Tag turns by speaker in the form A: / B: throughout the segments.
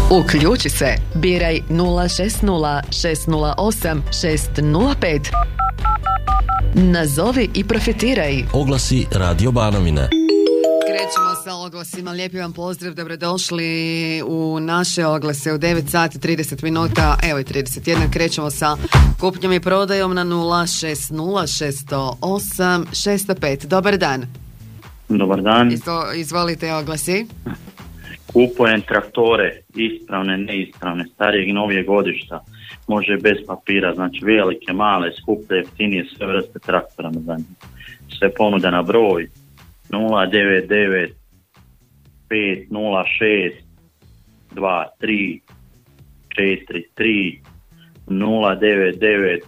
A: Uključi se. Biraj 060 608 605. Nazovi i profitiraj.
B: Oglasi Radio Banovina.
A: Krećemo sa oglasima. Lijepi vam pozdrav, dobrodošli u naše oglase u 9 sati 30 minuta, evo i 31. Krećemo sa kupnjom i prodajom na 060 608 605. Dobar dan.
C: Dobar dan.
A: Izvolite oglasi.
C: Kupujem traktore, ispravne, neispravne, starijeg i novijeg godišta. Može bez papira, znači velike, male, skuplje, jeftinije, sve vrste traktora na zadnje. Sve ponuda na broj 099 506 23 43 099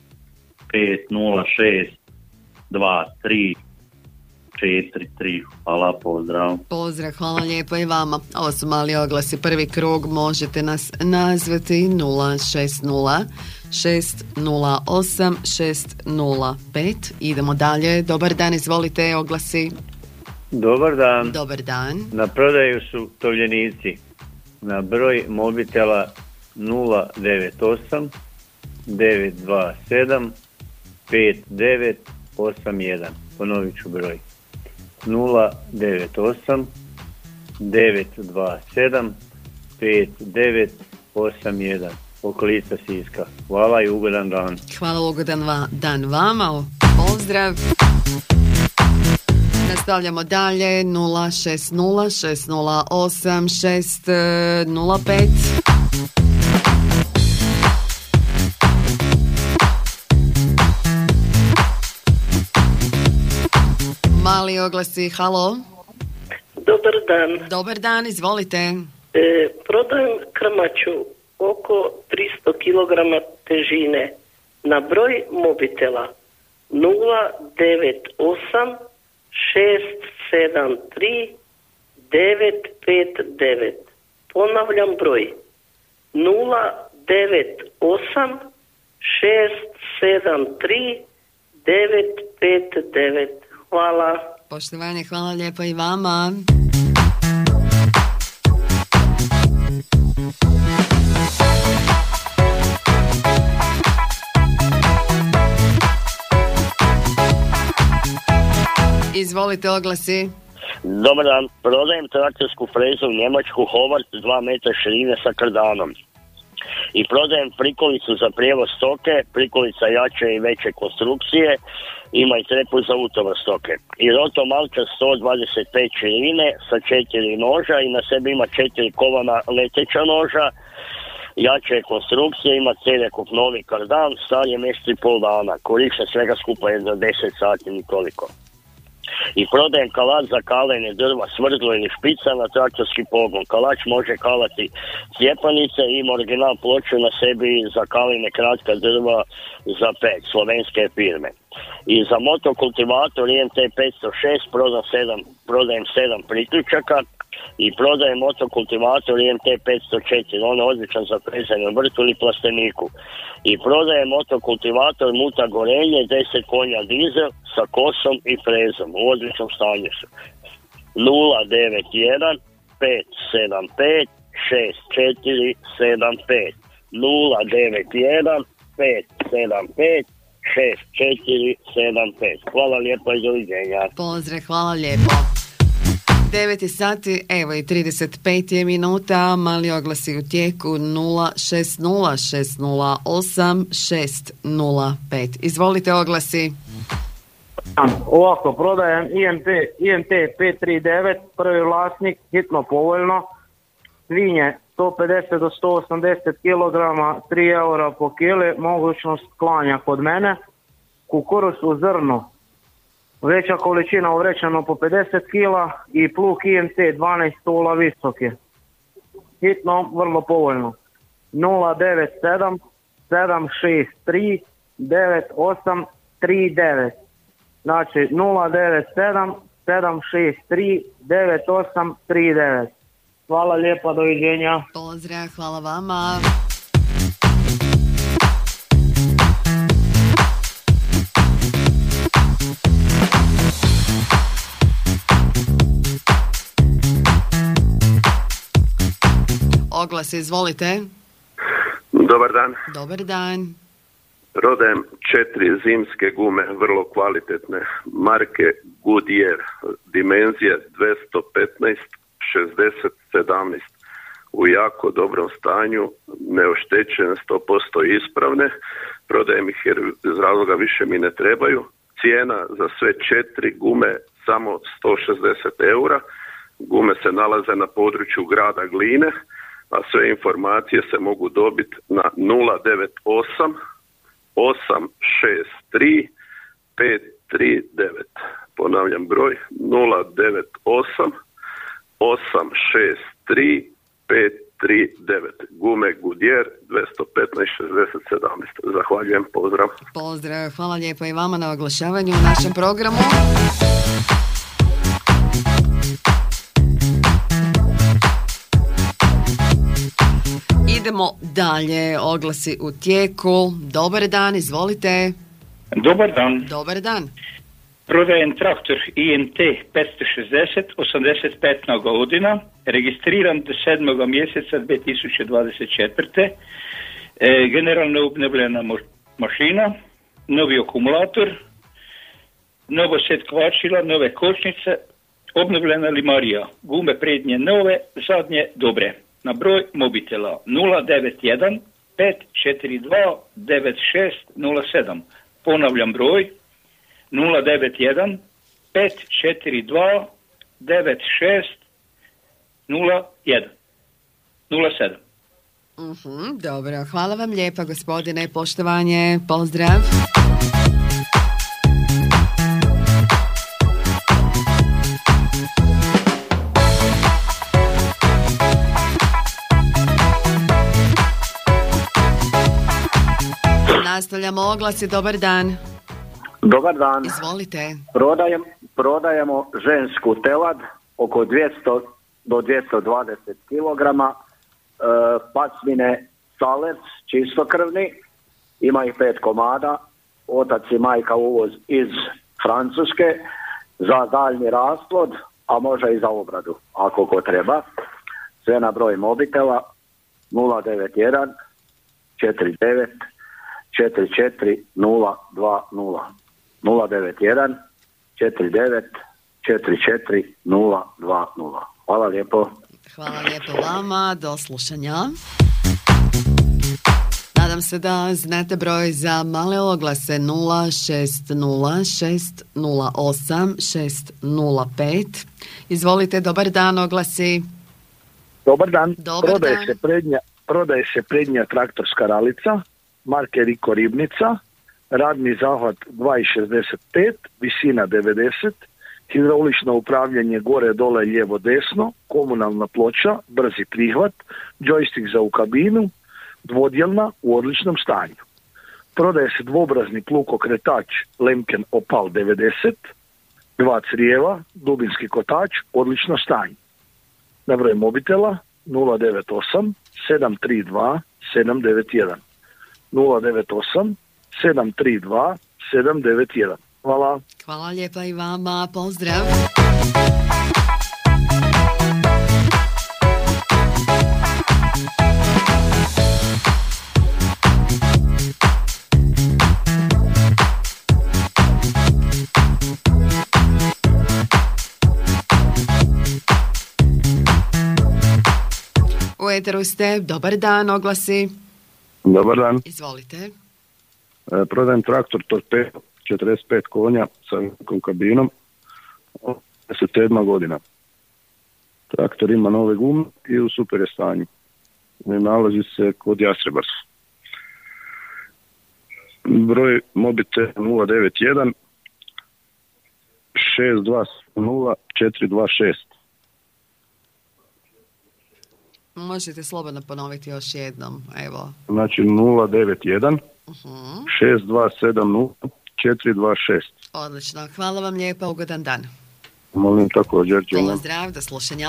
C: 506 23 4-3. Hvala, pozdrav.
A: Pozdrav, hvala lijepo i vama. Ovo su mali oglasi. Prvi krug, možete nas nazvati 060 608 605. Idemo dalje. Dobar dan, izvolite oglasi.
D: Dobar dan.
A: Dobar dan.
D: Na prodaju su tovljenici. Na broj mobitela 098 927 5981. Ponovit ću broj 098 927 5981. Okolica Siska. Hvala i ugodan dan.
A: Hvala, ugodan dan vama. Pozdrav. Nastavljamo dalje 060 608 605. Mali oglasi, halo.
E: Dobar dan.
A: Dobar dan, izvolite.
E: Prodajem krmaču oko 300 kg težine na broj mobitela 098 673 959. Ponavljam broj 098 673 959. Hvala.
A: Poštovanje, hvala lijepo i vama. Izvolite oglasi.
F: Dobar dan, prodajem traktorsku frezu njemačku Howard 2 metra širine sa kardanom. I prodajem prikolicu za prijevoz stoke, prikolica jače i veće konstrukcije, ima i trepu za utovar stoke. I roto malča 125 širine sa 4 noža i na sebi ima 4 kovana leteća noža, jače konstrukcije, ima Cerekov novi kardan, star je mjesec i pol dana, koriste svega skupa je za 10 sati ni toliko. I prodajem kalač za kalanje drva, svrdlo ili špica na traktorski pogon. Kalač može kalati cijepanice, ima original ploču na sebi za kalanje kratka drva za peć, slovenske firme. I za motokultivator IMT 506 prodajem 7 priključaka i prodajem motokultivator IMT 504, on je odličan za prezanje u vrtu ili plasteniku. I prodajem motokultivator Muta Gorenje 10 konja dizel sa kosom i frezom, u odličnom stanju su. 091 575 6475 091 575 6475. Hvala lijepo i doviđenja.
A: Pozdrav, hvala lijepo. 9 sati, evo i 35 minuta, mali oglasi u tijeku 060 608 605. Izvolite oglasi.
G: Ovako, prodajem IMT 539, prvi vlasnik, hitno povoljno, svinje 150 do 180 kg, 3 eura po kili, mogućnost klanja kod mene, kukuruz u zrno, veća količina uvrećeno po 50 kg i plug IMT 12 tola visoke. Hitno, vrlo povoljno. 097 763 9839. Znači 097 763 9839. Hvala lijepa, doviđenja.
A: Pozdrav, hvala vama. oglas, izvolite.
H: Dobar dan.
A: Dobar dan.
H: Prodajem 4 zimske gume, vrlo kvalitetne, marke Goodyear, dimenzije 215, 60, 17, u jako dobrom stanju, neoštećene, 100% ispravne. Prodajem ih jer iz razloga više mi ne trebaju. Cijena za sve 4 gume samo 160 eura. Gume se nalaze na području grada Gline, a sve informacije se mogu dobiti na 098 863 539. Ponavljam broj 098 863 539. Gume Goodyear 215 60 17. Zahvaljujem, pozdrav.
A: Pozdrav, hvala lijepo i vama na oglašavanju u našem programu. Idemo dalje, oglasi u tijeku. Dobar dan, izvolite.
I: Dobar dan.
A: Dobar dan.
I: Prodajem traktor INT 560, 85 godina, registriran 7. mjeseca 2024. Generalno obnovljena mašina, novi akumulator, novo set kvačila, nove kočnice, obnovljena limarija, gume prednje nove, zadnje dobre. Na broj mobitela 091 542 9607. Ponavljam broj 091 542 9607.
A: Dobro, hvala vam lijepa gospodine, poštovanje, pozdrav. Nastavljamo oglasi, dobar dan.
J: Dobar dan.
A: Izvolite.
J: Prodajemo žensku telad oko 200 do 220 kg, pasmine Salers, čistokrvni, ima ih 5 komada, otac i majka uvoz iz Francuske, za daljnji rasplod, a može i za obradu, ako ko treba. Sve na broj mobitela 091 49 44 020. 091 49 44 020. Hvala lijepo.
A: Hvala lijepo vama, do slušanja. Nadam se da znate broj za male oglase 0606086005. Izvolite, dobar dan, oglasi.
K: Dobar dan.
A: Dobar
K: Prodaje se prednja traktorska ralica marke Riko Ribnica, radni zahvat 2,65, visina 90, hidraulično upravljanje gore, dole, lijevo, desno, komunalna ploča, brzi prihvat, džojstik za u kabinu, dvodjelna, u odličnom stanju. Prodaje se dvobrazni plug okretač Lemken Opal 90, 2 crijeva, dubinski kotač, odlično stanje. Na broj mobitela 098 732 791. 098 732 791. Hvala.
A: Hvala lijepa i vama, pozdrav. U eteru ste, dobar dan, oglasi.
K: Dobar dan.
A: Izvolite.
K: Prodajem traktor Torpedo 45 konja sa velikom kabinom, 27 godina. Traktor ima nove gume i u super je stanju. Nalazi se kod Jastrebarsa. Broj mobite 091 620 426.
A: Možete slobodno ponoviti još jednom, evo.
K: Znači 091 6270 426.
A: Odlično, hvala vam lijepa, ugodan dan.
K: Molim također.
A: Pozdrav, do slušanja.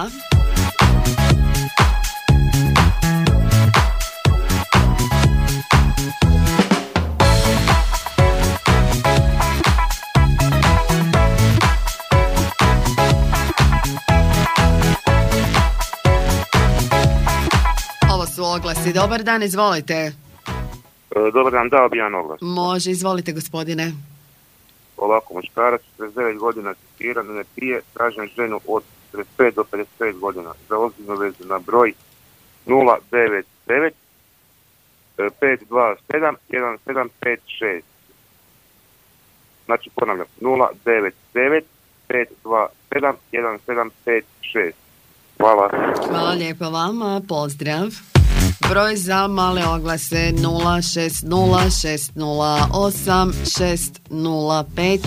A: su oglasi. Dobar dan, izvolite.
L: Dobar dan, dao bi jedan oglas.
A: Može, izvolite gospodine.
L: Ovako, muškarac, 49 godina, testiran, ne pije, tražim ženu od 45 do 55 godina. Za ozbiljnu vezu na broj 099 527 1756. Znači, ponavljam, 099 527 1756. Hvala.
A: Hvala lijepo vama, pozdrav. Broj za male oglase 060 608 605.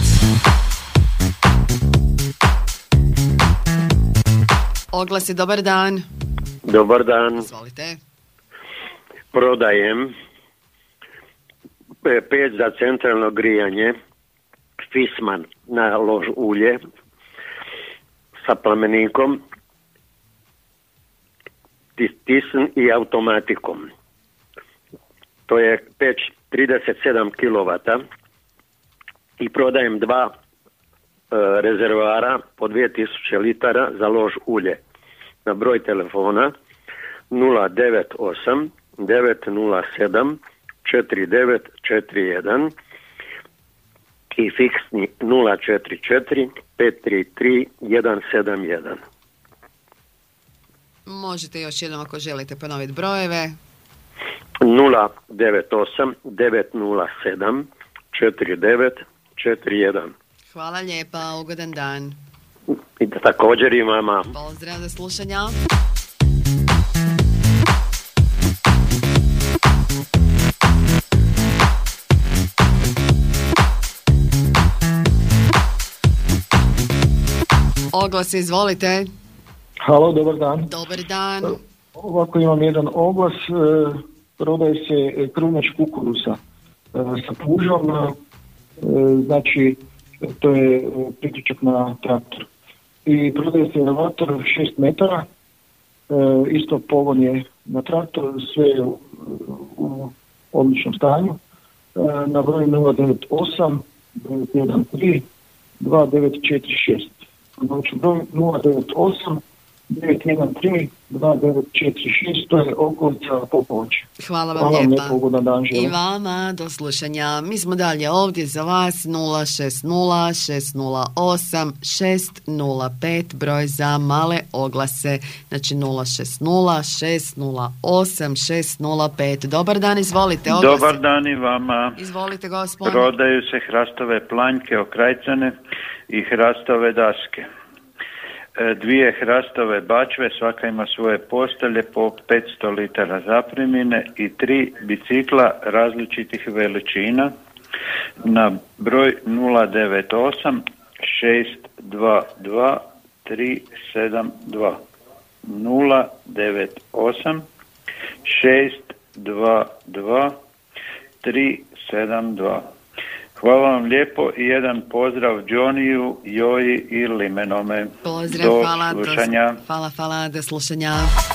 A: Oglasi, dobar dan.
M: Dobar dan.
A: Izvolite.
M: Prodajem peć za centralno grijanje Fisman na lož ulje sa plamenikom, tisn i automatikom. To je peć 37 kW i prodajem dva rezervoara po 2000 litara za lož ulje. Na broj telefona 098 907 4941 i fiksni 044 533 171.
A: Možete još jednom ako želite ponoviti brojeve.
M: 098 907 4941.
A: Hvala lijepa, ugodan dan.
M: I također i vama.
A: Pozdrav, za slušanja. Oglas, izvolite.
N: Halo, dobar dan.
A: Dobar dan.
N: Ovako imam jedan oglas, prodaje se krmač kukuruza sa pužom, znači to je priključak na traktor. I prodaje se elevator 6 metara, isto pogon je na traktor, sve je u odličnom stanju. Na broj 098 913 2946. Znači broj 098 913 2946, to je okolica Popovače.
A: Hvala vam lijepa.
N: Ugodan dan,
A: I vama, do slušanja. Mi smo dalje ovdje za vas 060 608 605, broj za male oglase, znači 060 608 605. Dobar dan, izvolite. Oglase.
I: Dobar dan i vama.
A: Izvolite, gospodine.
I: Prodaju se hrastove planjke okrajcane i hrastove daske. 2 hrastove bačve, svaka ima svoje postelje po 500 litara zapremine i 3 bicikla različitih veličina na broj 098 622 372. 098 622 372. Hvala vam lijepo i jedan pozdrav Johnnyju, Joji i Limenome.
A: Pozdrav,
I: do
A: hvala,
I: slušanja.
A: Hvala, do slušanja.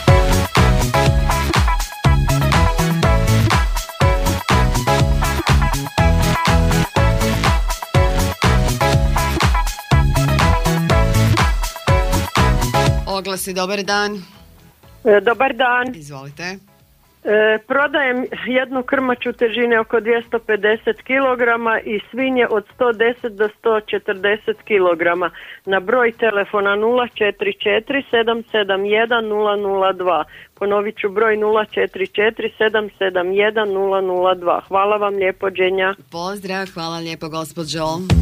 A: Oglasi, dobar dan.
O: Dobar dan.
A: Izvolite.
O: Prodajem jednu krmaču težine oko 250 kg i svinje od 110 do 140 kg na broj telefona 044 771 002. Ponovit ću broj 044 771 002. Hvala vam lijepo, Đenja.
A: Pozdrav, hvala lijepo gospođo.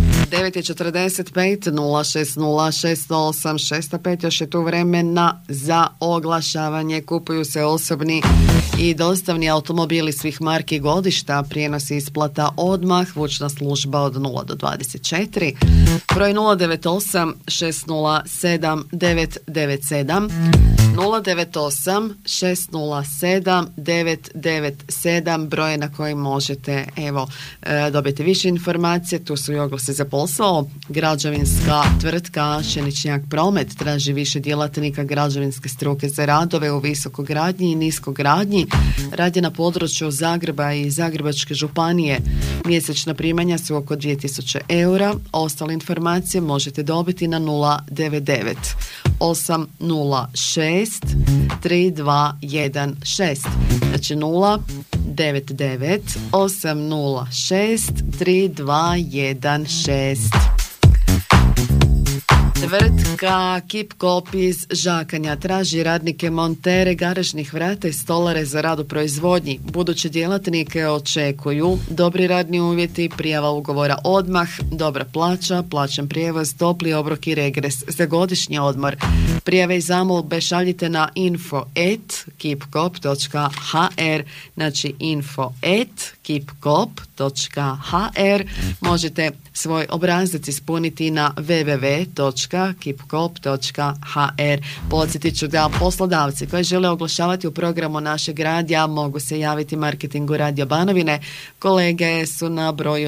A: 9:45 060 608 605. Još je tu vremena za oglašavanje. Kupuju se osobni i dostavni automobili svih marki godišta, prijenos i isplata odmah, vučna služba od 0 do 24, broj 098 607 997, 098 607 997, broj na koji možete dobiti više informacije. Tu su i oglasi za posao. Građevinska tvrtka Šeničnjak Promet traži više djelatnika građevinske struke za radove u visokogradnji i niskogradnji. Radi na području Zagreba i Zagrebačke županije. Mjesečna primanja su oko 2000 eura. Ostale informacije možete dobiti na 099 806 3216. Znači 099 806 3216. Tvrtka Kip Kop iz Žakanja traži radnike montere garažnih vrata i stolare za rad u proizvodnji. Buduće djelatnike očekuju dobri radni uvjeti, prijava ugovora odmah, dobra plaća, plaćan prijevoz, topli obrok i regres za godišnji odmor. Prijave i zamolbe šaljite na info@kipkop.hr, znači info@kipkop.hr. Možete svoj obrazac ispuniti na www.kipkop.hr. Podsjetit ću da poslodavci koji žele oglašavati u programu našeg radija mogu se javiti marketingu Radio Banovine. Kolege su na broju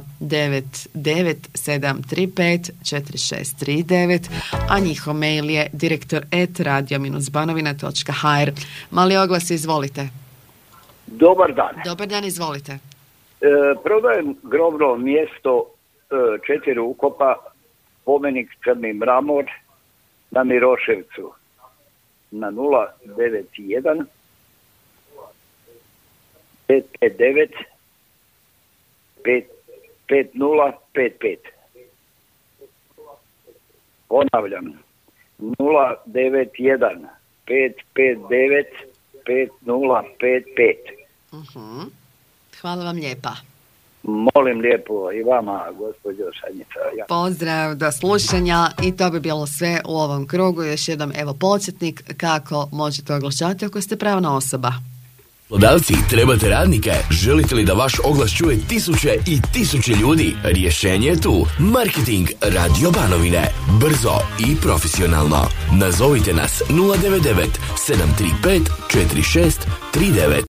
A: 099-735-4639, a njihov mail je direktor@radio-banovina.hr. Mali oglas, izvolite.
J: Dobar dan.
A: Dobar dan, izvolite.
J: Prodajem grobno mjesto 4 ukopa, spomenik Crni mramor na Miroševcu na 091 559 5055. Ponavljam, 091 559 5055.
A: Hvala vam lijepa.
J: Molim lijepo i vama, gospođo Sanjica.
A: Pozdrav, do slušanja, i to bi bilo sve u ovom krugu. Još jednom evo podsjetnik kako možete oglašavati ako ste pravna osoba.
P: Poslodavci, trebate radnike? Želite li da vaš oglas čuje tisuće i tisuće ljudi? Rješenje je tu. Marketing Radio Banovine. Brzo i profesionalno. Nazovite nas 099 735 4639.